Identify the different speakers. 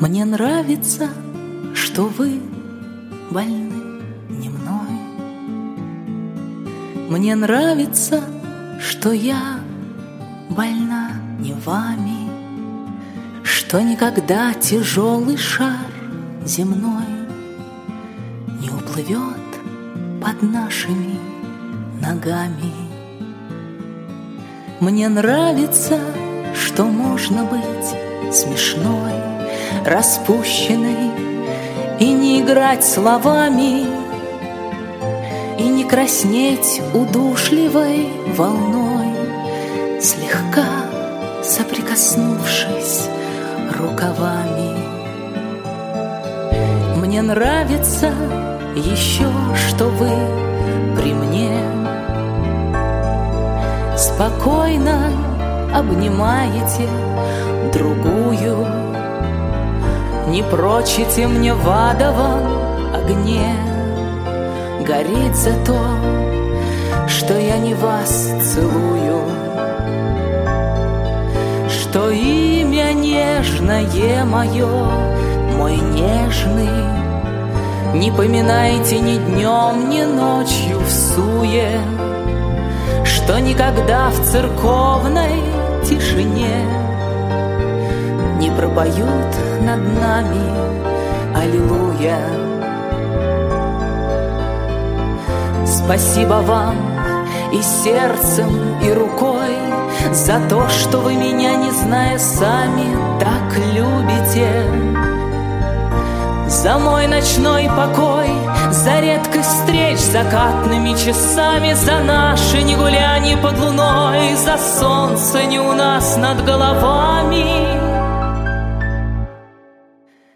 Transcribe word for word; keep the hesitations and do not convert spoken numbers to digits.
Speaker 1: Мне нравится, что вы больны не мной. Мне нравится, что я больна не вами, что никогда тяжелый шар земной не уплывет под нашими ногами. Мне нравится, что можно быть смешной, распущенной и не играть словами, и не краснеть удушливой волной, слегка соприкоснувшись рукавами. Мне нравится еще, что вы при мне спокойно обнимаете другую, не прочите мне в адовом огне гореть за то, что я не вас целую, что имя нежное мое, мой нежный, не поминайте ни днем, ни ночью в суе, что никогда в церковной тишине не пропоют над нами аллилуйя. Спасибо вам и сердцем, и рукой за то, что вы меня, не зная сами, так любите, за мой ночной покой, за редкость встреч закатными часами, за наши не гуляния под луной, за солнце не у нас над головами.